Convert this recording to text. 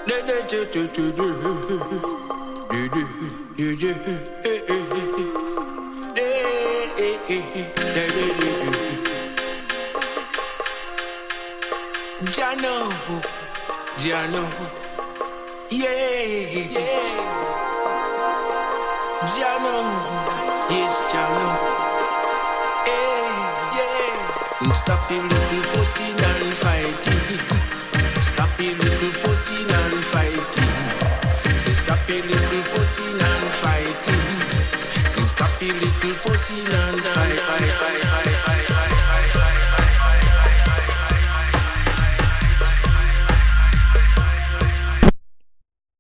Jano, Jano, yes, Jano, yes, Jano, yeah. Stop your little fussing and fighting. Stop your little fussing and fighting. Say stop your little fussing and fighting. Stop your little fussing and fighting.